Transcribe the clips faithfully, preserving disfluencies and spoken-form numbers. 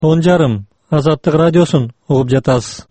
он жарым Азаттык радиосун угуп жатасыз.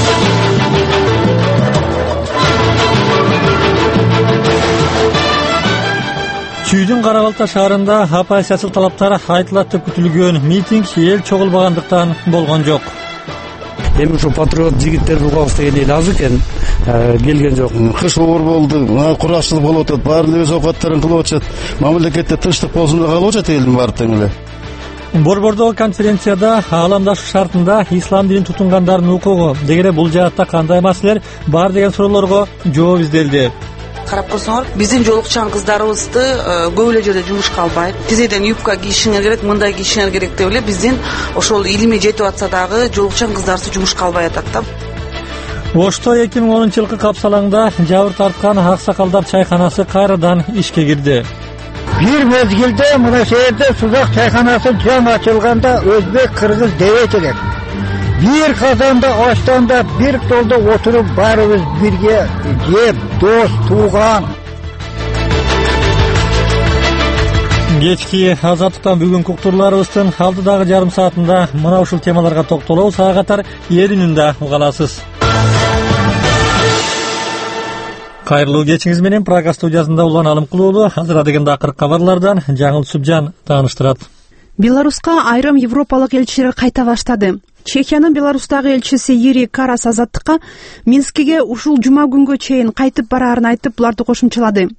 Чүйдүн Кара Балта шаарында оппозициячыл талаптар айтылат деп күтүлгөн митинг эл чогулбагандыктан болгон жок. Эми ушу патриот жигиттерди угабыз деген эл аз экен, келген жок. Кыш оор болду, куракчылык болуп атат, баары өз оокаттарын кылып атышат. Мамлекетте тынчтык болсун деп калып атат элдин баары тең эле. Борбордогу конференцияда ааламдашуу шартында ислам динин тутунгандардын укугу дегеле бул жаатта кандай маселелер бар деген суроолорго жооп изделди. Карап койсоңор, биздин жолукчан кыздарыбызды көп эле жерде жумушка албайт. Тизеден юбка кийишиңер керек, мындай кийишиңер керек деп эле биздин ошол илими жетип атса дагы жолукчан кыздарыбыз жумушка албай атат да. Ошто эки миң онунчу жылкы капсалаңда жабыр тарткан аксакалдар чайканасы кайрадан ишке кирди. Бир мезгилде мына жерде Сузак чайканасы жаңы ачылганда өзбек, кыргыз дебет элек. Бир казанда аштанда бир столдо отуруп баарыбыз бирге жеп, дос, тууган. Кечки Азаттыктан бүгүнкү уктурларыбыздын алдыдагы жарым саатында мына ушул темаларга токтолобуз. Ага катар эл үнүндө угаласыз. Кайрылуу кечиңиз менен Прага студиясында Улан Алымкулуу азыр дегенде акыркы кабарлардан Жаңыл Сүбжан тааныштырат. Беларуска айрым европалык элчилер кайта баштады. Чехиянын Беларустагы элчиси Ири Карас Азаттыкка Минскиге ушул жума күнгө чейин кайтып бараарын айтып, буларды кошумчалады.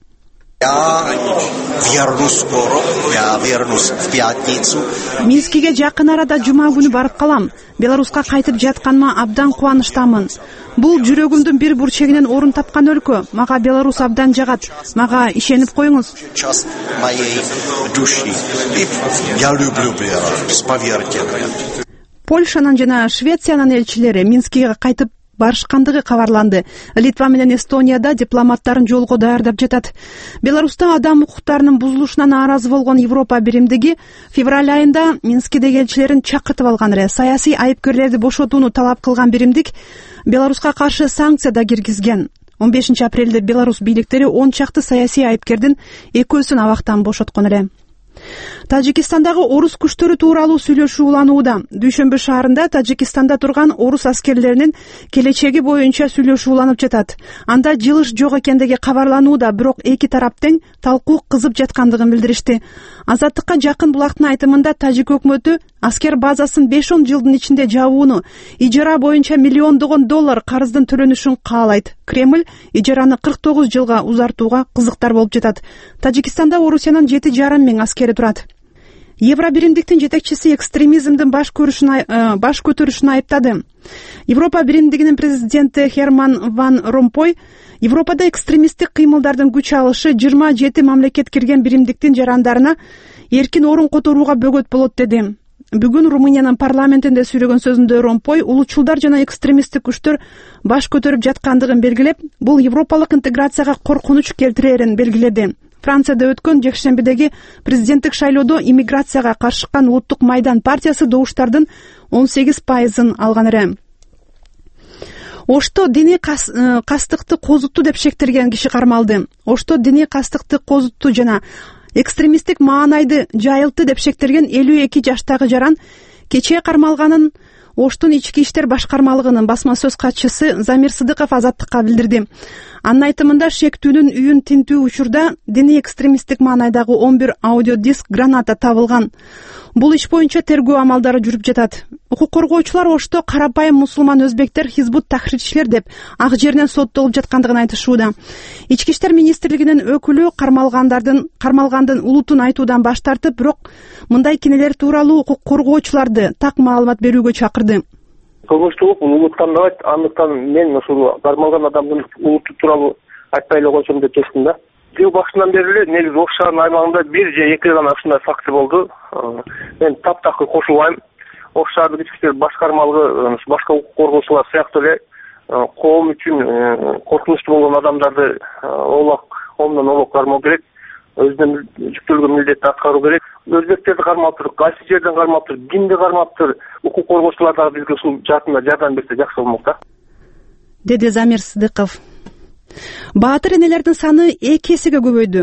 Минскиге жакын арада жума күнү барып калам. Беларуска кайтып жатканыма абдан кубанычтамын. Бул жүрөгүмдүн бир бурчегинен орун тапкан өлкө. Мага Беларус абдан жагат. Мага ишенип коюңуз. Польшанын жана Швециянын элчилери Минскиге кайтып барышкандыгы кабарланды. Литва менен Эстонияда дипломаттарын жолго даярдап жатат. Беларуста адам укуктарынын бузулушуна нааразы болгон Европа биримдиги февраль айында Минскидеги элчилерин чакыртып алган эле. Саясий айыпкерлерди бошотууну талап кылган биримдик Беларуска каршы санкция да киргизген. он бешинчи апрелде Беларусь бийликтери он чакты саясий айыпкердин экөөсүн абактан бошоткон эле. Тажикистандагы орус күчтөрү тууралуу сүйлөшүү уланууда. Дүйшөмбү шаарында Тажикистанда турган орус аскерлеринин келечеги боюнча сүйлөшүү уланып жатат. Анда жылыш жок экендиги кабарланууда, бирок эки тарап тең талкуу кызып жаткандыгын билдиришти. Азаттыкка жакын булактын айтымында Тажик өкмөтү аскер базасын беш он жылдын ичинде жабууну, ижара боюнча миллиондогон доллар карыздын төлөнүшүн каалайт. Кремль ижараны кырк тогуз жылга узартууга кызыктар болуп жатат. Тажикистанда Орусиянын жети жарым миң аскери турат. Евро биримдиктин жетекчиси экстремизмдин баш көрүшүн баш көтөрүшүн айыптады. Европа биримдигинин президенти Херман Ван Ромпой Европада экстремисттик кыймылдардын күч алышы жыйырма жети мамлекет кирген биримдиктин жарандарына эркин орун которууга бөгөт болот деди. Бүгүн Румыниянын парламентинде сүйлөгөн сөзүндө Ромпой улутчулдар жана экстремисттик күчтөр баш көтөрүп жаткандыгын белгилеп, бул европалык интеграцияга коркунуч келтирерин белгиледи. Францияда өткөн жекшембидеги президенттик шайлоодо иммиграцияга каршы чыккан Улуттук майдан партиясы добуштардын он сегиз пайызын алган эле. Ошто диний кастыкты козутту деп шектелген киши кармалды. Ошто диний кастыкты козутту жана экстремисттик маанайды жайылтты деп шектелген элүү эки жаштагы жаран кечээ кармалганын Оштун ички иштер башкармалыгынын басма сөз катчысы Замир Сыдыков Азаттыкка билдирди. Анын айтымында шектүүнүн үйүн тинтүү учурда диний экстремисттик маанайдагы он бир аудиодиск граната табылган. Бул иш боюнча тергөө амалдары жүрүп жатат. Укук коргоочулар Ошто карапайым мусулман өзбектер Хизбут Тахрирчилер деп ак жеринен соттолуп жаткандыгын айтышууда. Ички иштер министрлигинин өкүлү кармалгандардын кармалгандын улутун айтуудан баш тартып, бирок мындай кинелер тууралуу укук коргоочуларды так маалымат берүүгө чакырды. Кылмыштуулук улуттан алат, андыктан мен ушул кармалган адамдын улуту тууралуу айтпай эле койсом деп чечтим да. Жыл башынан бери эле негизи Ош шаарынын аймагында бир же эки гана ушундай факты болду. Мен таптакыр кошулбайм. Ош шаардык ички иштер башкармалыгы башка укук коргоочулар сыяктуу эле коом үчүн коркунучтуу болгон адамдарды оолак, коомдон оолак кармоо керек. Өзүнүн жүктөлгөн милдетти аткаруу керек. Өзбектерди кармаптыр, кайсы жерден кармаптыр, кимди кармаптыр, укук коргоочулар дагы бизге ушул жаатында жардам берсе жакшы болмок да. Деди Замир Сыдыков. Баатыр энелердин саны эки эсеге көбөйдү.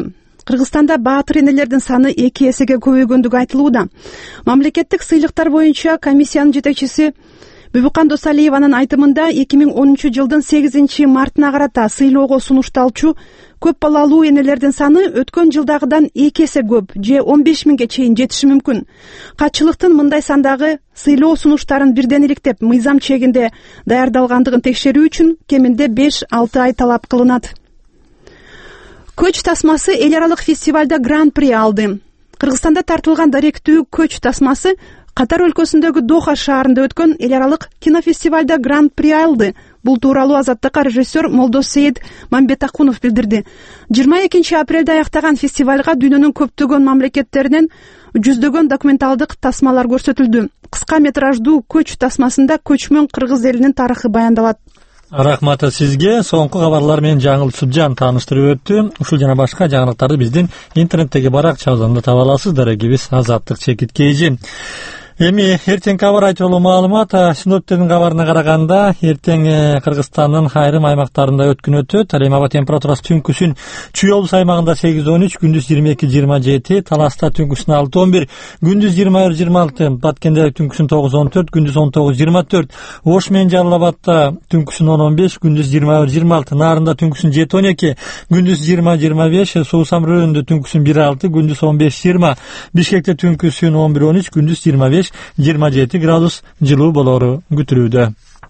Кыргызстанда баатыр энелердин саны эки эсеге көбөйгөндүгү айтылууда. Мамлекеттик сыйлыктар боюнча комиссиянын жетекчиси Бүбүкан Досалиеванын айтымында эки миң онунчу жылдын сегизинчи мартына карата сыйлоого сунушталчу көп балалуу энелердин саны өткөн жылдагыдан эки эсе көп, же он беш миңге чейин жетиши мүмкүн. Катчылыктын мындай сандагы сыйлоо сунуштарын бирден иликтеп, мыйзам чегинде даярдалгандыгын текшерүү үчүн кеминде беш алты ай талап кылынат. Көч тасмасы эл аралык фестивалда гран-при алды. Кыргызстанда тартылган даректүү көч тасмасы Катар өлкөсүндөгү Доха шаарында өткөн эл аралык кинофестивалда гран-при алды. Бул тууралуу Азаттыкка режиссер Молдосейит Мамбетакунов билдирди. жыйырма экинчи апрелде аяктаган фестивалга дүйнөнүн көптөгөн мамлекеттеринен жүздөгөн документалдык тасмалар көрсөтүлдү. Кыска метраждуу көч тасмасында көчмөн кыргыз элинин тарыхы баяндалат. Рахмат сизге. Соңку кабарлар менен Жаңыл Субжан тааныштырып өттү. Ушул жана башка жаңылыктарды биздин интернеттеги баракчабыздан таба аласыз. Дарегибиз Азаттык чекит кейжи. Эми эртең кабар айтылуу маалымат, синоптиктердин кабарына караганда, эртең Кыргызстандын айрым аймактарында өткөн өтөт. Ал эми аба температурасы түнкүсүн Чүй облус аймагында сегиз он үч, күндүз жыйырма эки жыйырма жети, Таласта түнкүсүн алты он бир, күндүз жыйырма бир жыйырма алты, Баткенде түнкүсүн тогуз он төрт, күндүз он тогуз жыйырма төрт, Ош менен Жалал Абадта түнкүсүн он он беш, күндүз жыйырма бир жыйырма алты, Нарында түнкүсүн жети он эки, күндүз жыйырма жыйырма беш, Суусам районунда түнкүсүн бир алты, күндүз он беш жыйырма, Бишкекте түнкүсүн он бир он үч, күндүз жыйырма беш жыйырма жети градус жылуу болору күтүлүүдө.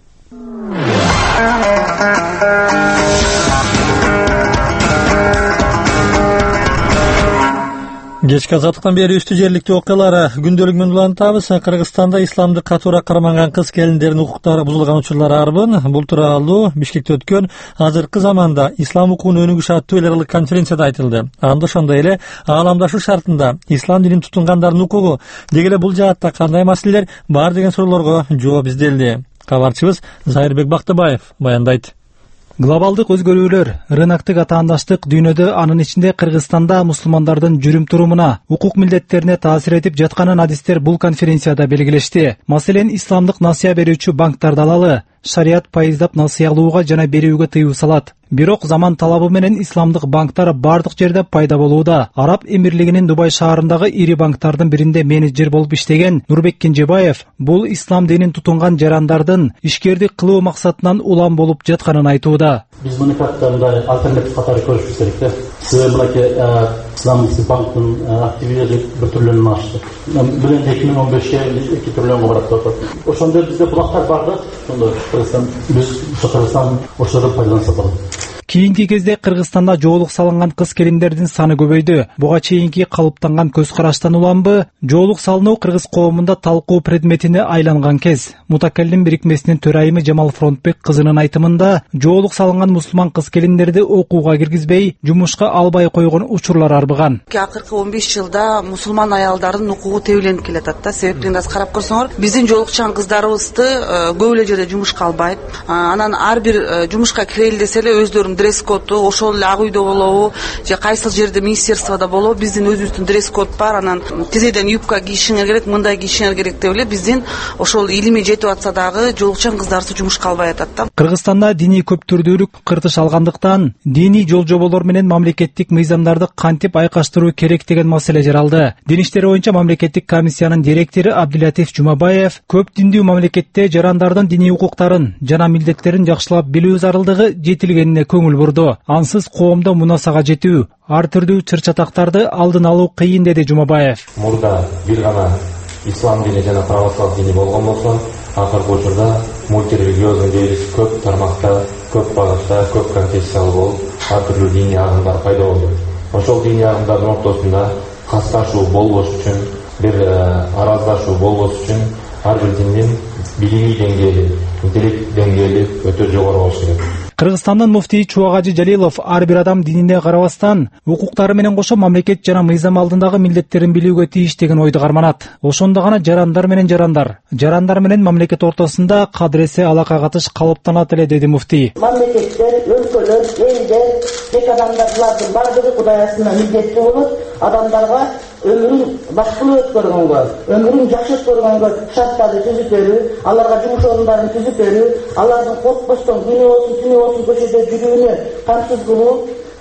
Кечки Азаттыктан бери үстү жерликтүү окуялар күндөлүк менен улантабыз. Кыргызстанда исламдык катуура карманган кыз келиндердин укуктары бузулган учурлар арбын. Бул тууралуу Бишкекте өткөн азыркы заманда ислам укугун өнүгүш аттуу эл аралык конференцияда айтылды. Анда ошондой эле ааламдашуу шартында ислам динин тутунгандардын укугу деги эле бул жаатта кандай маселелер бар деген суроолорго жооп изделди. Кабарчыбыз Зайырбек Бактыбаев баяндайт. Глобалдык өзгөрүүлөр, рыноктук атаандаштык дүйнөдө, анын ичинде Кыргызстанда мусулмандардын жүрүм-турумуна, укук милдеттерине таасир этип жатканын адистер бул конференцияда белгилешти. Маселен, исламдык насыя берүүчү банктарды алалы, шарият пайыздап насыялууга жана берүүгө тыюу салат. Бирок заман талабы менен исламдык банктар бардык жерде пайда болууда. Араб Эмирлигинин Дубай шаарындагы ири банктардын биринде менеджер болуп иштеген Нурбек Кенжебаев бул ислам динин тутунган жарандардын ишкердик кылуу максатынан улам болуп жатканын айтууда. Биз муну катарында альтернатив катары көрүшүбүз керек да. Себеби мынакей исламдык банктын активдери бир түрлөнүп ашты. Билен эки миң он бешке эки түрлөнгө барат деп атат. Ошондо бизде булактар бар да. Ошондо Кыргызстан биз Кыргызстан ошодон пайдаланса болот. Кийинки кезде Кыргызстанда жоолук салынган кыз келиндердин саны көбөйдү. Буга чейинки калыптанган көз караштан уламбы, жоолук салынуу кыргыз коомунда талкуу предметине айланган кез. Мутакаллим бирикмесинин төрайымы Жамал Фронтбек кызынын айтымында, жоолук салынган мусулман кыз келиндерди окууга киргизбей, жумушка албай койгон учурлар арбыган. Акыркы он беш жылда мусулман аялдардын укугу тебеленип келатат да. Себептен аз карап көрсөңөр, биздин жоолукчан кыздарыбызды көп эле жерде жумушка албайт. Анан ар бир жумушка кирели десе эле өздөрүнүн дресс-коду, ошол эле ак үйдө болобу, же кайсыл жерде министерствода болобу, биздин өзүбүздүн дресс-код бар. Анан тизеден юбка кийишиңер керек, мындай кийишиңер керек деп эле биздин ошол илими жетип атса дагы жоолукчан кыздарыбыз жумушка албай атат да. Кыргызстанда диний көптүрдүүлүк кыртыш алгандыктан диний жол жоболор менен мамлекеттик мыйзамдарды кантип айкаштыруу керек деген маселе жаралды. Дин иштери боюнча мамлекеттик комиссиянын директору Абдулатиф Жумабаев көп диндүү мамлекетте жарандардын диний укуктарын жана милдеттерин жакшылап билүү зарылдыгы жетилгенине көңүл бурду. Ансыз коомдо мунасага жетүү, ар түрдүү чыр-чатактарды алдын алуу кыйын, деди Жумабаев. Мурда бир гана ислам дини жана православ дини болгон болсо, акыркы учурда мультирелигиозный дейбиз, көп тармакта, көп багытта, көп конфессиялуу болуп, ар түрдүү диний агымдар пайда болду. Ошол диний агымдардын ортосунда касташуу болбош үчүн, бир араздашуу болбош үчүн ар бир диндин билими деңгээли, интеллект деңгээли өтө жогору болуш керек. Кыргызстандын муфтии Чубагажы Жалилов ар бир адам динине карабастан укуктары менен кошо мамлекет жана мыйзам алдындагы милдеттерин билүүгө тийиш деген ойду карманат. Ошондо гана жарандар менен жарандар, жарандар менен мамлекет ортосунда кадыресе алака катыш калыптанат эле, деди муфтий. Мамлекеттер, өлкөлөр, элдер, тек адамдардын бардыгы Кудайасына милдеттүү болот. Адамдарга өмүрүн башкылуу өткөргөнгө, өмүрүн жакшы өткөргөнгө шарттарды түзүп берүү, аларга жумуш орундарын түзүп берүү, алардын коркпостон күнү болсун, түнү болсун көчөдө жүрүүнү камсыз кылуу,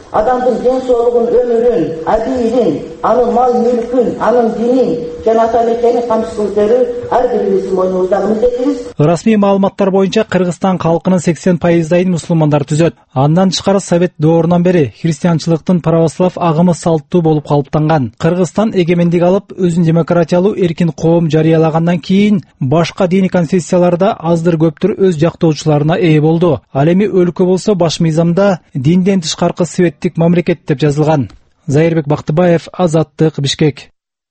адамдын ден соолугун, өмүрүн, адийдин, анын мал мүлкүн, анын динин жана ата мекенин камсыз өтөрүү ар бирибиздин мойнубуздагы милдетибиз. Расмий маалыматтар боюнча Кыргызстан калкынын сексен пайыздайын мусулмандар түзөт. Андан тышкары Совет доорунан бери христианчылыктын православ агымы салттуу болуп калыптанган. Кыргызстан эгемендик алып, өзүн демократиялуу эркин коом жарыялагандан кийин башка диний конфессияларда аздыр көптүр өз жактоочуларына ээ болду. Ал эми өлкө болсо баш мыйзамда динден тышкаркы светтик мамлекет деп жазылган. Зайырбек Бактыбаев, Азаттык, Бишкек.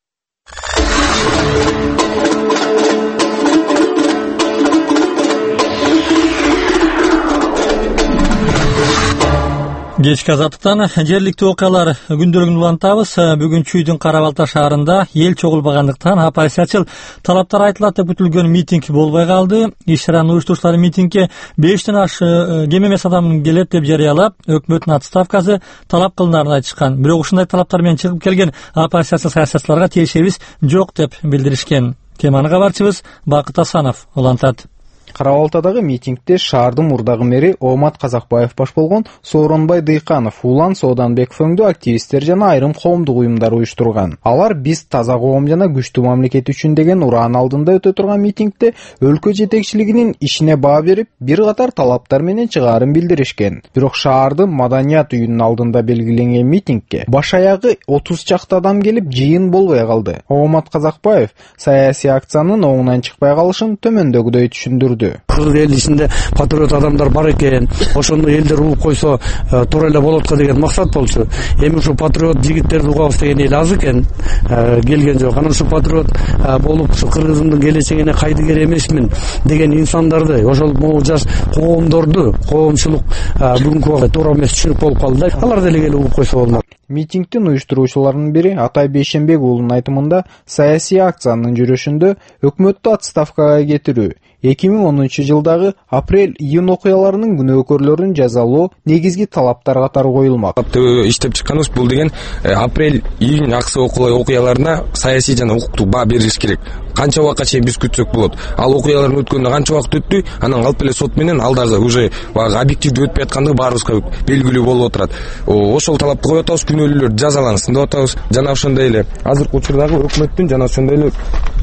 Кечки Азаттыктан жергиликтүү окуялар күндөлүгүн улантабыз. Бүгүн Чүйдүн Кара Балта шаарында эл чогулбагандыктан оппозициячыл талаптар айтылат деп күтүлгөн митинг болбой калды. Иш-чаранын уюштуруучулары митингге бештен аш кем эмес адам келет деп жарыялап, өкмөттүн отставкасы талап кылынарын айтышкан. Бирок ушундай талаптар менен чыгып келген оппозиция саясатчыларга тиешебиз жок деп билдиришкен. Теманы кабарчыбыз Бакыт Асанов улантат. Кара Балтадагы митингде шаардын мурдагы мэри Омат Казакбаев баш болгон Сооронбай Дыйканов, Улан Сооданбеков өңдүү активисттер жана айрым коомдук уюмдар уюштурган. Алар биз таза коом жана күчтүү мамлекет үчүн деген ураан алдында өтө турган митингде өлкө жетекчилигинин ишине баа берип, бир катар талаптар менен чыгаарын билдиришкен. Бирок шаардын маданият үйүнүнүн алдында белгиленген митингге баш аягы отуз чакты адам келип, жыйын болбой калды. Омат Казакбаев саясий акциянын оңунан чыкпай калышын төмөндөгүдөй түшүндүрдү. Кыргыз эл ичинде патриот адамдар бар экен, ошону элдер угуп койсо туура эле болот го деген максат болчу. Эми ушу патриот жигиттерди угабыз деген эл аз экен, келген жок. Анан ушу патриот болуп, ушу Кыргызымдын келечегине кайдыгер эмесмин деген инсандарды, ошол могу жаш коомдорду, коомчулук бүгүнкү убакта туура эмес түшүнүк болуп калды. Алар деле келип угуп койсо болмок. Митингдин уюштуруучуларынын бири Атай Бейшенбек уулунун айтымында саясий акциянын жүрүшүндө өкмөттү отставкага кетирүү, эки миң онунчу жылдагы апрель-июнь окуяларынын күнөөкөрлөрүн жазалоо негизги талаптар катары коюлмак. Иштеп чыкканыбыз бул деген апрель-июнь аксы окуяларына саясий жана укуктук баа берилиш керек. Канча убакка чейин биз күтсөк болот. Ал окуялардын өткөнүнө канча убакыт өттү, анан калп эле сот менен алдагы уже баягы объективдүү өтпөй аткандыгы баарыбызга белгилүү болуп отурат. Ошол талапты коюп атабыз, күнөөлүүлөр жазалансын деп атабыз. Жана ошондой эле азыркы учурдагы өкмөттүн жана ошондой эле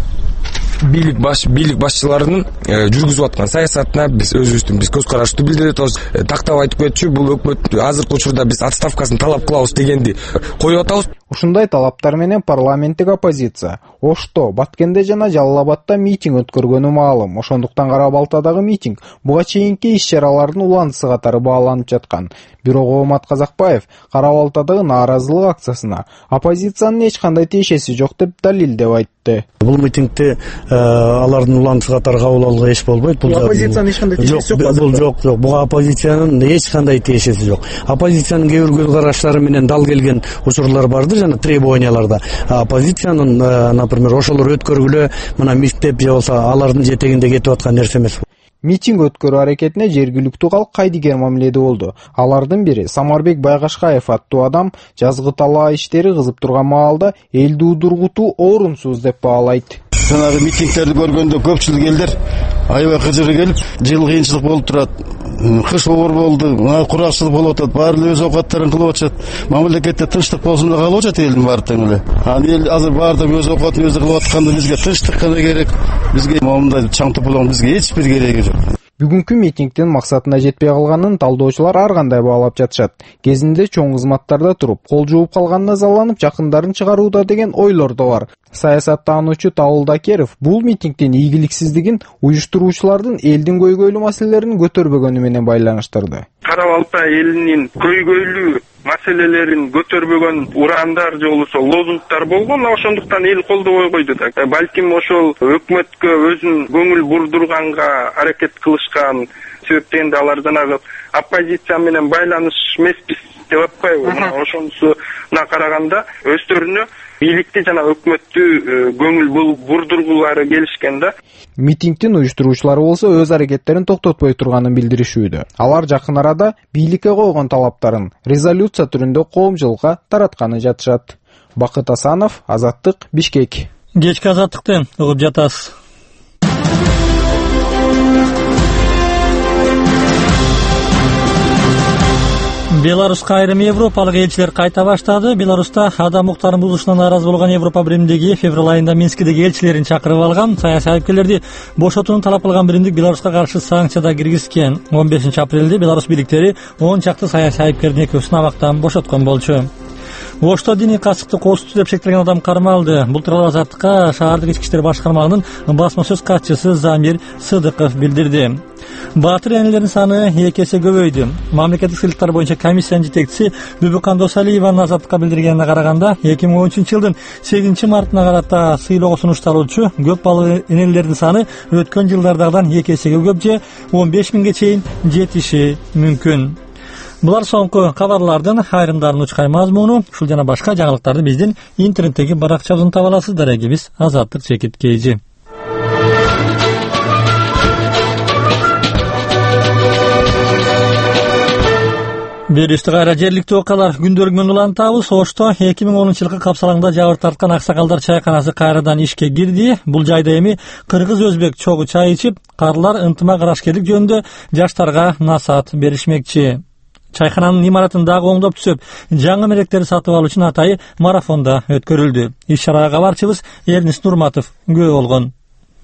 бийлик баш бийлик башчыларынын жүргүзүп аткан саясатына биз өзүбүздүн биз көз карашыбызды билдирип атабыз. Тактап айтып кетчү, бул өкмөт азыркы учурда биз отставкасын талап кылабыз дегенди коюп атабыз. Ушундай талаптар менен парламенттик оппозиция Ошто, Баткенде жана Жалал Абадта митинг өткөргөнү маалым. Ошондуктан Кара Балтадагы митинг буга чейинки иш-чаралардын уландысы катары бааланып жаткан. Бирок Омат Казакбаев Кара Балтадагы нааразылык акциясына оппозициянын эч кандай тиешеси жок деп далилдеп айтты. Бул митингде алардын уландысы катары кабыл алууга эч болбойт. Бул оппозициянын эч кандай тиешеси жок. Бул жок, жок. Буга оппозициянын эч кандай тиешеси жок. Оппозициянын кээ бир көз караштары менен дал келген учурлар барды жана требованияларда. Оппозициянын, например, ошолор өткөргүлө, мына мектеп же болсо алардын жетегинде кетип аткан нерсе эмес. Митинг өткөрүү аракетине жергиликтүү калк кайдыгер мамиледе болду. Алардын бири Самарбек Байгашкаев аттуу адам жазгы талаа иштери кызып турган маалда элди удургутуу орунсуз деп баалайт. Жанагы митингтерди көргөндө көпчүлүк элдер аябай кыжыры келип, жыл кыйынчылык болуп турат. Кыш оор болду, куракчылык болуп атат, баары эле өз оокаттарын кылып атышат. Мамлекетте тынчтык болсун деп калып атат элдин баары тең эле. Аны эл азыр баардыгы өз оокатын өзү кылып атканда бизге тынчтык гана керек. Бизге моундай чаң топологон бизге эч бир кереги жок. Бүгүнкү митингдин максатына жетпей калганын талдоочулар ар кандай баалап жатышат. Кезинде чоң кызматтарда туруп, кол жууп калганына залланып, жакындарын чыгарууда деген ойлор да бар. Саясаттануучу Табыл Дакеров бул митингдин ийгиликсиздигин уюштуруучулардын элдин көйгөйлүү маселелерин көтөрбөгөнү менен байланыштырды. Кара Балта элинин көйгөйлүү маселелерин көтөрбөгөн ураандар же болбосо лозунгдар болгон, ошондуктан эл колдобой койду да. Балким ошол өкмөткө өзүн көңүл бурдурганга аракет кылышкан себептен алар жанагы оппозиция менен байланыш эмеспиз деп атпайбы? Мына ошонусуна караганда өздөрүнө бийликти жана өкмөттү көңүл бурдургулары келишкен да. Митингдин уюштуруучулары болсо өз аракеттерин токтотпой турганын билдиришүүдө. Алар жакын арада бийликке койгон талаптарын резолюция түрүндө коомчулукка таратканы жатышат. Бакыт Асанов, Азаттык, Бишкек. Кечки Азаттыкты угуп жатасыз. Беларуска айрым европалык элчилер кайта баштады. Беларуста адам укуктарын бузушуна нааразы болгон Европа биримдиги февраль айында Минскидеги элчилерин чакырып алган. Саясий айыпкерлерди бошотууну талап кылган биримдик Беларуска каршы санкцияда киргизген. он бешинчи апрелде Беларусь бийликтери он чакты саясий айыпкердин экөөсүн абактан бошоткон болчу. Ошто диний касыкты косту деп шектелген адам кармалды. Бул тууралуу Азаттыкка шаардык ички иштер башкармалыгынын басма сөз катчысы Замир Сыдыков билдирди. Баатыр энелердин саны эки эсе көбөйдү. Мамлекеттик сыйлыктар боюнча комиссиянын жетекчиси Бүбүкан Досалиеванын Азаттыкка билдиргенине караганда, эки миң он үчүнчү жылдын сегизинчи мартына карата сыйлоого сунушталуучу көп баллуу энелердин саны өткөн жылдардагыдан эки эсеге көп же он беш миңге чейин жетиши мүмкүн. Булар соңку кабарлардын айрымдарынын учкай мазмуну. Ушул жана башка жаңылыктарды биздин интернеттеги баракчабыздан таба аласыздар. Биз Азаттык чекит кейжи. Беришти кайра жергиликтүү окуялар күндөлүгү менен улантабыз. Ошто эки миң онунчу жылкы капсалаңда жабыр тарткан Аксакалдар чайканасы кайрадан ишке кирди. Бул жайда эми кыргыз-өзбек чогуу чай ичип, каарылар ынтымак ырашкерлик жөнүндө жаштарга насаат беришмекчи. Чайхананын имаратын дагы оңдоп түзөп, жаңы мелектери сатып алуу үчүн атайы марафонда өткөрүлдү. Иш-чарага кабарчыбыз Эрнис Нурматов күбө болгон.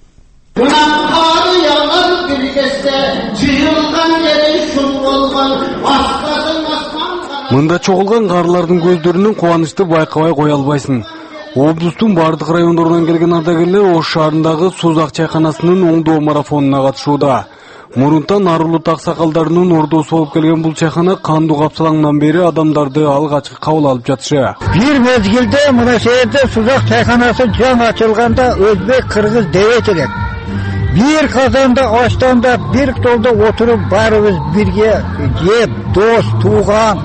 Мында чогулган каарылардын көздөрүнүн кубанычты байкабай кое албайсың. Облустун бардык райондорунан келген ардагерлер Ош шаарындагы Сузак чайканасынын оңдоо марафонуна катышууда. Мурунтан арулут аксакалдарынын ордосу болуп келген бул чайхана кандуу капсалаңдан бери адамдарды алгачкы кабыл алып жатышы. Бир мезгилде мына жерде Сузак чайханасы жаңы ачылганда өзбек, кыргыз дебет элек. Бир казанда аштанда бир столдо отуруп баарыбыз бирге жеп, дос, тууган,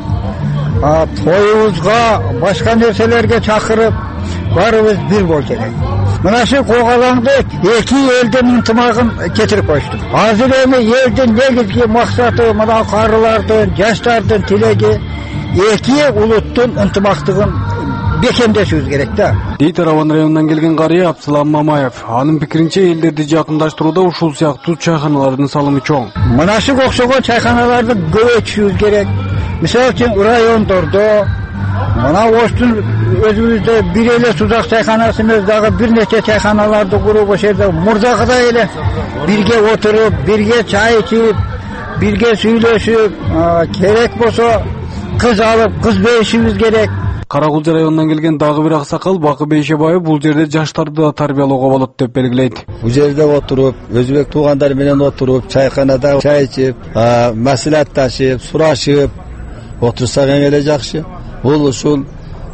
тоюбузга, башка нерселерге чакырып баарыбыз бир болчу элек. Мына şu когалаңды эки элдин ынтымагын кетирип коюшту. Азыр эми элдин негизги максаты мына карылардын, жаштардын тилеги эки улуттун ынтымактыгын бекемдешибиз керек да. Дейт Араван районунан келген карыя Абсалам Мамаев. Анын пикиринче элдерди жакындаштырууда ушул сыяктуу чайханалардын салымы чоң. Мына şu окшогон чайханаларды көбөйтүшүбүз керек. Мисалы үчүн райондордо мына Оштун өзүбүздө бир эле Сузак чайханасыбыз дагы бир нече чайханаларды куруп ошол жерде мурдагыдай эле бирге отуруп, бирге чай ичип, бирге сүйлөшүп, керек болсо кыз алып, кыз беришибиз керек. Каракулча районунан келген дагы бир аксакал Бакы Бейшебаев бул жерде жаштарды да тарбиялоого болот деп белгилейт. Бул жерде отуруп, өзбек туугандар менен отуруп, чайханада чай ичип, маслихатташып, сурашып отурсак эң эле жакшы. Бул ушул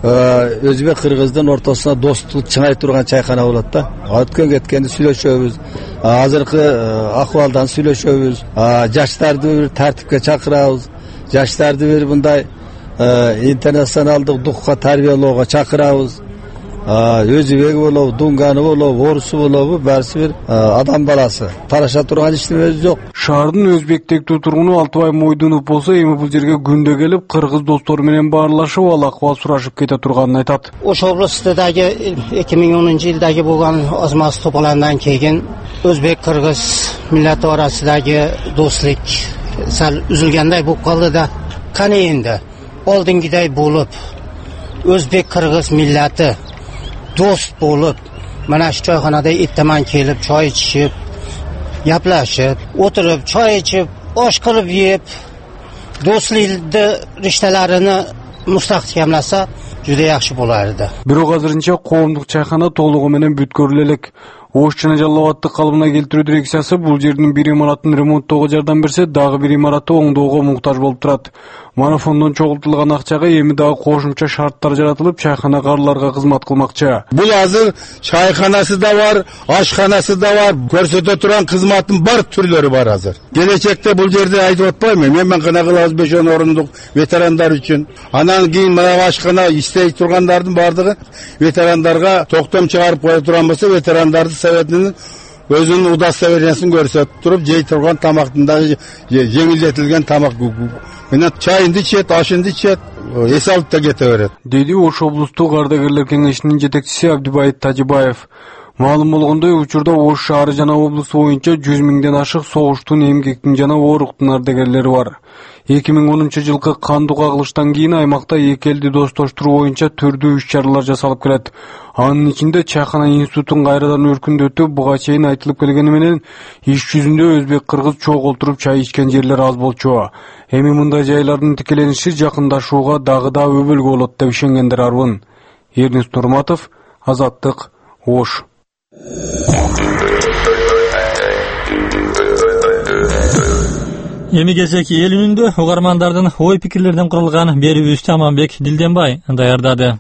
өзбек кыргыздын ортосуна достук чыңай турган чайхана болот да. Өткөн кеткенди сүйлөшөбүз, азыркы акыбалдан сүйлөшөбүз, жаштарды бир тартипке чакырабыз, жаштарды бир мындай интернационалдык духка тарбиялоого чакырабыз. Өзбеги болобу, дунганы болобу, орусу болобу, баарысы бир адам баласы. Тараша турган эч нерсе жок. Шаардын өзбектектүү тургуну Алтыбай Мойдунов болсо, эми бул жерге күндө келип, кыргыз достору менен баарлашып, ал акыбал сурашып кете турганын айтат. Ош областындагы эки миң онунчу жылдагы болгон азмас топаландан кийин өзбек кыргыз миллати арасындагы достук сал үзүлгөндөй болуп калды да, кана энди олдунгидей болуп өзбек кыргыз миллати dost bolup, mana şu çayxanada ittiman kelip, çay içip, yaplaşıp, oturup, çay içip, oş kılıp yiyip, dostluğu riştelerini mustahkamlasa, juda yaxshi bo'lardi. Бирок азырынча коомдук чайхана толугу менен бүткөрүлө элек. Ош жана Жалал Абадты калыбына келтирүү дирекциясы бул жердин бир имаратын ремонттоого жардам берсе, дагы бир имараты оңдоого муктаж болуп турат. Марафондон чогултулган акчага эми дагы кошумча шарттар жаратылып, чайхана каарыларга кызмат кылмакчы. Бул азыр чайханасы да бар, ашканасы да бар, көрсөтө турган кызматтын бар түрлөрү бар азыр. Келечекте бул жерде айтып атпаймын, мен мен гана кылабыз беш он орундук ветерандар үчүн. Анан кийин мына ашкана истей тургандардын бардыгы ветерандарга токтом чыгарып кое турган болсо, ветерандарды Советinin özünün удостоверениясын көрсөтүп туруп, жей турган тамактын дагы жеңилдетилген тамак менен чайынды ичет, ашынды ичет, эс алып да кете берет. Деди Ош облустук ардагерлер кеңешинин жетекчиси Абдибайыт Тажибаев. Маалым болгондой, учурда Ош шаары жана облусу боюнча жүз миңден ашык согуштун, эмгектин жана ооруктун ардагерлери бар. эки миң онунчу жылкы кандуу кагылыштан кийин аймакта эки элди достоштуруу боюнча түрдүү иш-чаралар жасалып келет. Анын ичинде чайкана институтун кайрадан өркүндөтүү буга чейин айтылып келгени менен иш жүзүндө өзбек-кыргыз чогуу олтуруп чай ичкен жерлер аз болчу. Эми мындай жайлардын тикелениши жакындашууга дагы да өбөлгө болот деп ишенгендер арбын. Эрнест Нурматов, Азаттык, Ош. Эми кезек эл үнүндө угармандардын ой пикирлерден курулган берүүбүздү Аманбек Дилденбай даярдады.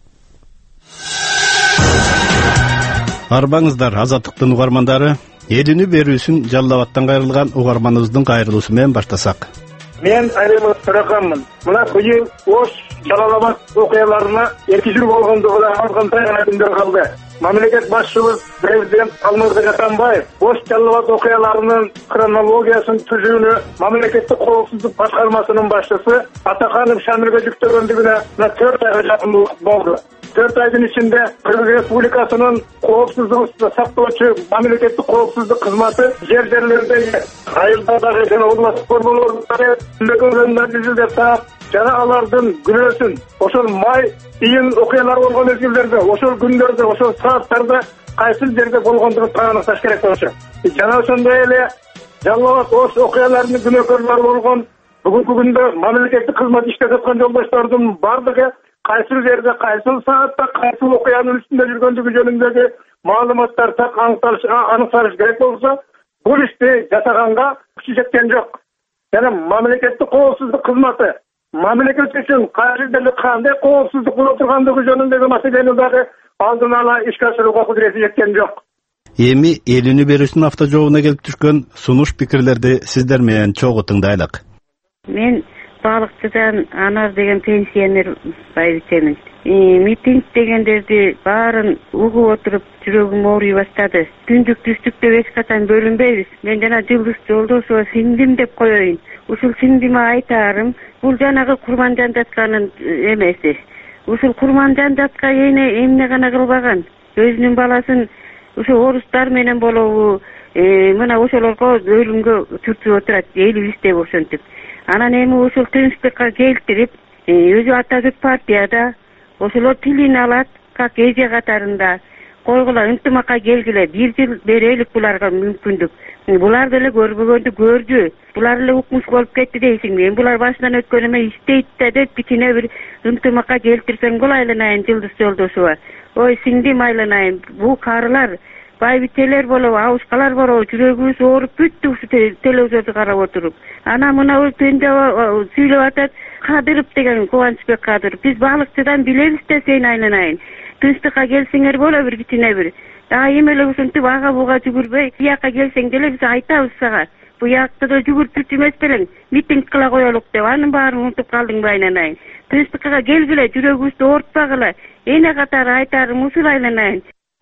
Арбаңыздар, Азаттыктын угармандары, эл үнү берүүсүн Жалал Абадтан кайрылган угарманыбыздын кайрылуусу менен баштасак. Мен Алимов Сараканмын. Мына быйыл Ош Жалал Абад окуяларына эки жыл болгондугу да алгандай күндөр калды. Мамлекет башчыбыз президент Алмазбек Атамбаев Ош Жалал Абад окуяларынын хронологиясын түзүүнү мамлекеттик коопсуздук башкармасынын башчысы Атаканов Шамилге жүктөгөндүгүнө мына төрт айга жакын болду. төрт айдын ичинде Кыргыз Республикасынын коопсуздугун сактоочу мамлекеттик коопсуздук кызматы жер жерлердеги айылдардагы жана областтык борборлордогу өлкөлөрдү изилдеп таап жана алардын күнөөсүн ошол май июнь окуялар болгон мезгилдерде ошол күндөрдө ошол сааттарда кайсыл жерде болгондугун тааныкташ керек болчу. Жана ошондой эле Жалал Абад Ош окуяларынын күнөөкөрлөрү болгон бүгүнкү күндө мамлекеттик кызмат иштеп жаткан жолдоштордун бардыгы кайсыл жерде кайсыл саатта кайсыл окуянын үстүндө жүргөндүгү жөнүндөгү маалыматтар так аныкталыш керек болсо, бул ишти жасаганга күчү жеткен жок. Жана мамлекеттик коопсуздук кызматы мамлекет үчүн кайсы жерде кандай коопсуздук болуп тургандыгы жөнүндөгү маселени дагы алдын ала ишке ашырууга кудурети жеткен жок. Эми эл үнү берүүсүнүн автожоогуна келип түшкөн сунуш пикирлерди сиздер менен чогуу тыңдайлык. Мен балыкчыдан Анар деген пенсионер байбичемин. Митинг дегендерди баарын угуп отуруп жүрөгүм ооруй баштады. Түндүк түстүк деп эч качан бөлүнбөйбүз. Мен жана Жылдыз Жолдошова сиңдим деп коеюн. Ушул сиңдиме айтаарым, бул жанагы Курманжан жатканын эмеси. Ушул Курманжан жатка эне эмне гана кылбаган. Өзүнүн баласын ушул орустар менен болобу, мына ошолорго өлүмгө түртүп отурат, элүү деп ошентип. Анан эми ушул тынчтыкка келтирип, өзү Атажүт партияда ошолор тилин алат, как эже катарында койгула ынтымакка келгиле, бир жыл берелик буларга мүмкүндүк. Булар деле көрбөгөндү көрдү. Булар эле укмуш болуп кетти дейсиңби? Эми булар башынан өткөн эме иштейт да деп кичине бир ынтымакка келтирсең болайланайын Жылдыз Жолдошова. Ой сиңдим айланайын, бул карылар байбичелер болобу, абышкалар болобу, жүрөгүбүз ооруп бүттү ушу телевизорду карап отуруп. Ана мына өтөндө сүйлөп атат, Кадыров деген Кубанычбек Кадыров. Биз балыкчыдан билебиз да сени айланайын. Тынчтыкка келсеңер боло бир кичине бир. Дайым эле ушинтип ага буга жүгүрбөй, бияка келсең деле биз айтабыз сага. Буякты да жүгүртүп эмес белең, митинг кыла коелук деп, анын баарын унутуп калдыңбы айланайын. Тынчтыкка келгиле, жүрөгүбүздү оорутпагыла. Эне катары айтарым ушул айланайын.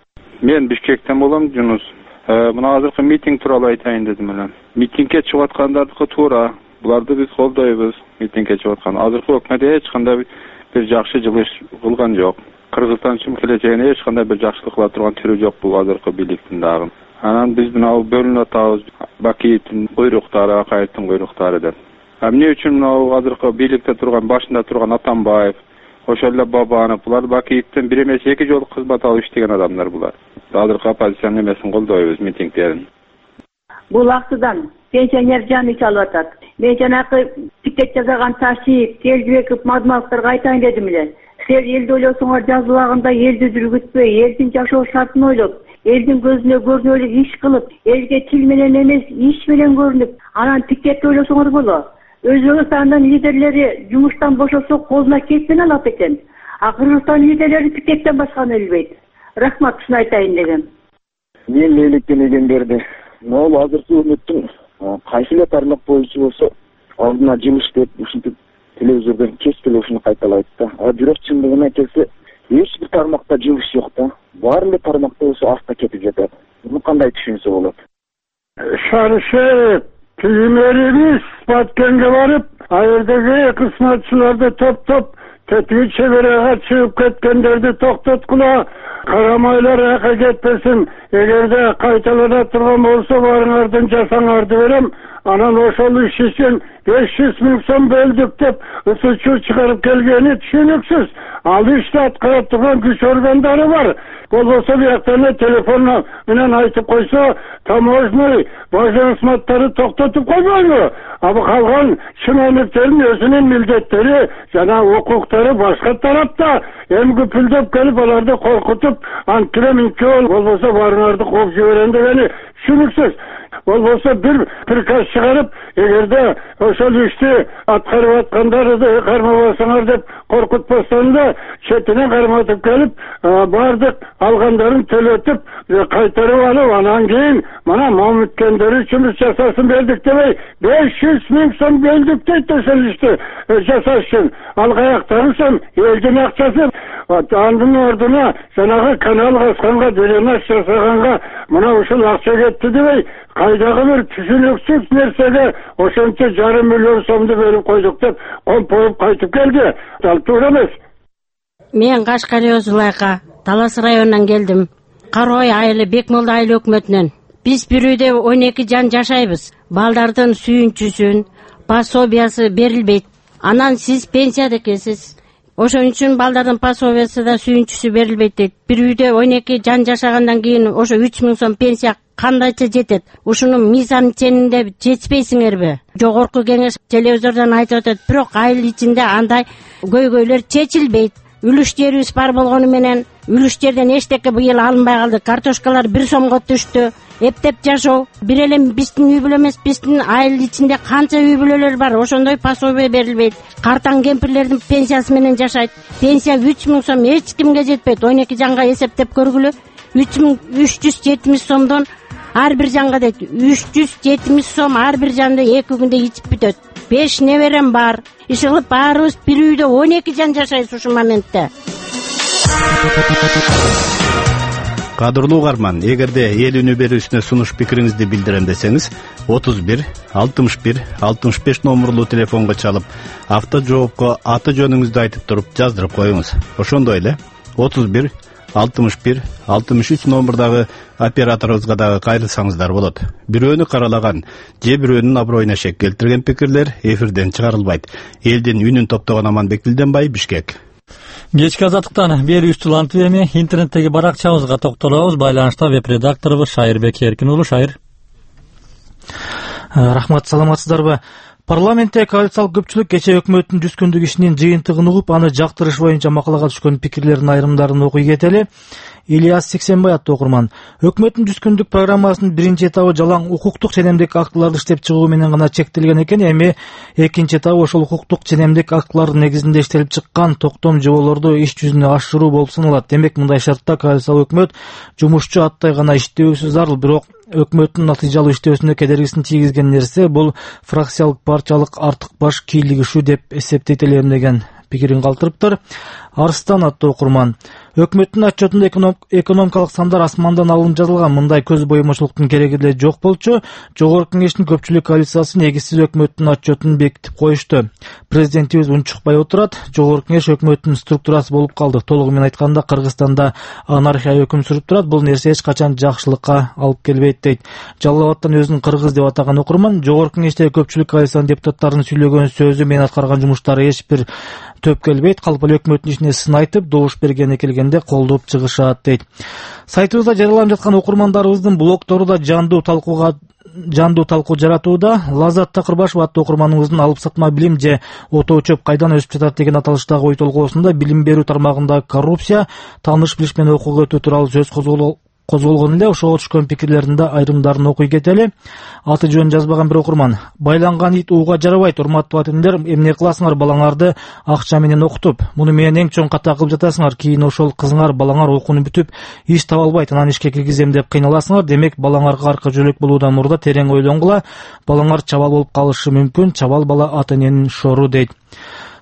Мен Бишкектен болом, Жунус. Мына азыркы митинг тууралуу айтайын дедим эле. Митингге чыгып аткандардыкы туура. Буларды биз колдойбуз. Митингге чыгып аткан. Азыркы өкмөт эч кандай бир жакшы жылыш кылган жок. Кыргызстан үчүн келечегине эч кандай бир жакшылык кыла турган түрү жок бул азыркы бийликтин дагы. Анан биз мына бөлүнүп атабыз. Бакиевдин буйруктары, Акаевдин буйруктары деп. Эмне үчүн мына азыркы бийликте турган, башында турган Атамбаев, ошол эле Бабанов, булар Бакиевден бир эмес эки жолу кызмат алып иштеген адамдар булар. Азыркы оппозициянын эмесин колдойбуз, митингдерин. Бул актыдан пенсионер жаны чалып атат. Мен жанакы пикет жасаган Ташиев, Келжибеков, Мадмаловторго айтайын дедим эле. Силер элди ойлосоңор жаз убагында элди дүргүтпөй, элдин жашоо шартын ойлоп, элдин көзүнө көрүнөлүк иш кылып, элге тил менен эмес, иш менен көрүнүп, анан пикетти ойлосоңор болот. Өзбекстандын лидерлери жумуштан бошосо колуна кетпен алат экен. А Кыргызстан лидерлери пикеттен башканы билбейт. Рахмат, ушуну айтайын дегем. Мен Лейлектен Эгемберди. Могул азыркы өкмөттүн кайсы эле тармак боюнча болсо алдына жумуш деп ушинтип телевизордон кескиле ушуну кайталайт да. А бирок чындыгына келсе, эч бир тармакта жумуш жок да. Баары эле тармакта болсо артта кетип жатат. Муну кандай түшүнсө болот? Шаршеп түймөрүбүз Баткенге барып, айырдагы кызматчыларды топтоп тетиги чеберага чыгып кеткендерди токтоткула. Карамайлар aka кетпесин. Эгерде кайталана турган болсо барыңардын жасаңарды берем. Анан ошол иш үчүн беш жүз миң сом бөлдүк деп ысычуу чыгарып келгени түшүнүксүз. Ал ишти аткара турган күч органдары бар. Болбосо бияктан телефон менен айтып койсо, таможный бажансматтары токтотуп койбойбу? Абы калган чынайылыктердин өзүнүн милдеттери жана укуктары башка тарапта. Эми күпүлдөп келип аларды коркутуп, анткиле минки болбосо барыңарды кууп жиберем дегени түшүнүксүз. Болбосо бир приказ чыгарып, эгерде ошол ишти аткарып аткандарды кармабасаңар деп коркутпастан да четине карматып келип, бардык алгандарын төлөтүп, кайтарып алып, анан кийин мына момуткендер үчүн жасасын бердик дебей, беш жүз миң сом бөлдүк дейт ошол ишти жасаш үчүн. Ал каяктан элдин акчасы. Андын ордуна жанагы канал касканга, дренаж жасаганга мына ушул акча кетти дебей, кайдагы бир түшүнүксүз нерсеге ошончо жарым миллион сомду бөлүп койдук деп компоюп кайтып келди. Ал туура эмес. Мен Кашкария Зулайка, Талас районунан келдим. Карой айылы Бекмолда айыл өкмөтүнөн. Биз бир үйдө он эки жан жашайбыз. Балдардын сүйүнчүсүн, пособиясы берилбейт. Анан сиз пенсияда экенсиз. Ошон үчүн балдардын пособиясы да сүйүнчүсү берилбейт дейт. Бир үйдө он эки жан жашагандан кийин ошо үч миң сом пенсия кандайча жетет? Ушунун мыйзам ченинде жетпейсиңерби? Жогорку кеңеш телевизордон айтып атат, бирок айыл ичинде андай көйгөйлөр чечилбейт. Үлүштөрүбүз бар болгону менен үлүштөрдөн эчтеке быйыл алынбай калды. Картошкалар бир сомго түштү. Эптеп жашоо бир эле биздин үй бүлө эмес, биздин айыл ичинде канча үй бүлөлөр бар, ошондой пособие берилбейт. Картаң кемпирлердин пенсиясы менен жашайт. Пенсия үч миң сом эч кимге жетпейт. он эки жанга эсептеп көргүлө. үч миң үч жүз жетимиш сомдон ар бир жанга дейт. үч жүз жетимиш сом ар бир жанды эки күндө ичип бүтөт. беш неберем бар. Ишылып баарыбыз бир үйдө он эки жан жашайбыз ушул моментте. Кадырлуу угарман, эгерде эл үнү берүүсүнө сунуш пикириңизди билдирем десеңиз, отуз бир алтымыш бир алтымыш беш номурлуу телефонго чалып, автожоопко аты жөнүңүздү айтып туруп жаздырып коюңуз. Ошондой эле отуз бир алтымыш бир алтымыш үч номурдагы операторубузга дагы кайрылсаңыздар болот. Бирөөнү каралаган же бирөөнүн аброюна шек келтирген пикирлер эфирден чыгарылбайт. Элдин үнүн топтогон Аманбек Билденбай, Бишкек. Кечки азаттыктан берүүчү улантып эми интернеттеги баракчабызга токтолобуз. Байланышта веб-редакторубуз Шайырбек Эркин уулу. Шайыр. Рахмат, саламатсыздарбы? Парламентте коалициялык көпчүлүк кечээ өкмөттүн жүз күндүк ишинин жыйынтыгын угуп, аны жактырыш боюнча макалага түшкөн пикирлердин айрымдарын окуй кетели. Ильяс Сексенбай аттуу окурман. Өкмөттүн жүз күндүк программасынын биринчи этабы жалаң укуктук ченемдик актыларды иштеп чыгуу менен гана чектелген экен, эми экинчи этабы ошол укуктук ченемдик актылардын негизинде иштелип чыккан токтом жоболорду иш жүзүнө ашыруу болуп саналат. Демек, мындай шартта коалициялык өкмөт жумушчу аттай гана иштөөсү зарыл, бирок өкмөттүн натыйжалуу иштөөсүнө кедергисин тийгизген нерсе бул фракциялык партиялык артык баш кийлиги ушу деп эсептейт элем деген пикирин калтырыптыр. Арстан аттуу окурман. Өкмөттүн отчетунда экономикалык сандар асмандан алынып жазылган. Мындай көз боюмачылыктын кереги деле жок болчу. Жогорку кеңештин көпчүлүк коалициясы негизсиз өкмөттүн отчетун бекитип коюшту. Президентибиз унчукпай отурат. Жогорку кеңеш өкмөттүн структурасы болуп калды. Толугу менен айтканда, Кыргызстанда анархия өкүм сүрүп турат. Бул нерсе эч качан жакшылыкка алып келбейт дейт. Жалал Абадтан өзүн кыргыз деп атаган окурман. Жогорку кеңештеги көпчүлүк коалициянын депутаттарынын сүйлөгөн сөзү менен аткарган жумуштары эч бир төп келбейт. Калпалы өкмөттүн ишине сын айтып, добуш бергени келгенде колдоп чыгышат дейт. Сайтыбызда жарыяланып жаткан окурмандарыбыздын блогтору да жандуу талкууга жандуу талкуу жаратууда. Лаззат Такырбашева аттуу окурманыбыздын алып сатма билим же отоо чөп кайдан өсүп жатат деген аталыштагы ой толгоосунда билим берүү тармагындагы коррупция, тааныш билиш менен окууга өтүү тууралуу сөз козголгон козголгон эле. Ошого түшкөн пикирлеринде айрымдарын окуй кетели. Аты жөнүн жазбаган бир окурман. Байланган ит ууга жарабайт. Урматтуу атиндер, эмне кыласыңар балаңарды акча менен окутуп? Муну менен эң чоң ката кылып жатасыңар. Кийин ошол кызыңар балаңар окууну бүтүп, иш таба албайт, анан ишке киргизем деп кыйналасыңар. Демек, балаңарга арка жөлөк болуудан мурда терең ойлонгула. Балаңар чабал болуп калышы мүмкүн. Чабал бала ата эненин шору дейт.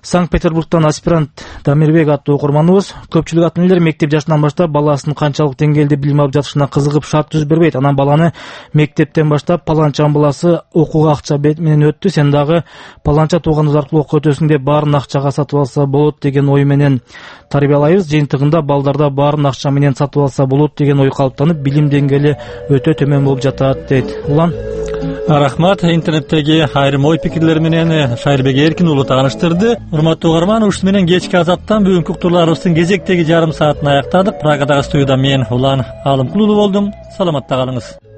Санкт-Петербургтан аспирант Дамирбек аттуу окурманыбыз. Көпчүлүк ата энелер мектеп жашынан баштап баласынын канчалык деңгээлде билим алып жатышына кызыгып шарт түзүп бербейт. Анан баланы мектептен баштап паланчанын баласы окууга акча менен өттү, сен дагы паланча тууганыбыз аркылуу окуп өтөсүң деп баарын акчага сатып алса болот деген ой менен тарбиялайбыз. Жыйынтыгында балдарда баарын акча менен сатып алса болот деген ой калыптанып, билим деңгээли өтө төмөн болуп жатат дейт. Улан Рахмат. Интернеттеги айрым ой пикирлер менен Шайырбек Эркин уулу тааныштырды. Урматтуу угарман, ушуну менен кечки азаттан бүгүнкү уктурларыбыздын кезектеги жарым саатын аяктадык. Прагадагы студияда мен Улан Алымкулуу болдум. Саламатта калыңыз.